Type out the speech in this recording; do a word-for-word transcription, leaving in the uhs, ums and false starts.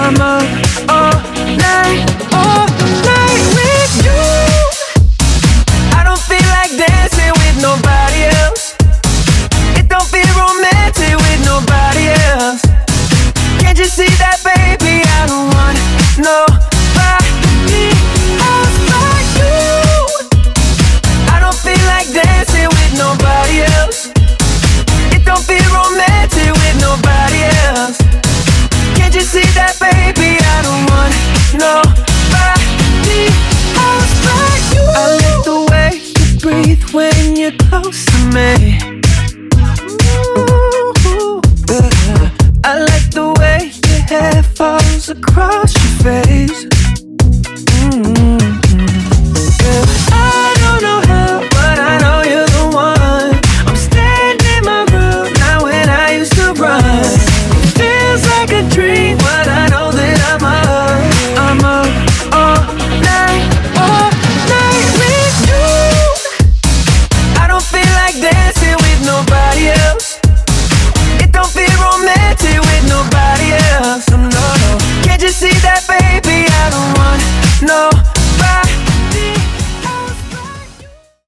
I'm up all night, all night with you. I don't feel like dancing with nobody else. It don't feel romantic with nobody else. Can't you see that, baby? I don't want nobody else but you. I don't feel like dancing with nobody else. It don't feel romantic with nobody else. Can't you see that, baby? I don't want nobody else but you. I like the way you breathe when you're close to me. Ooh, uh, I like the way your hair falls across your face.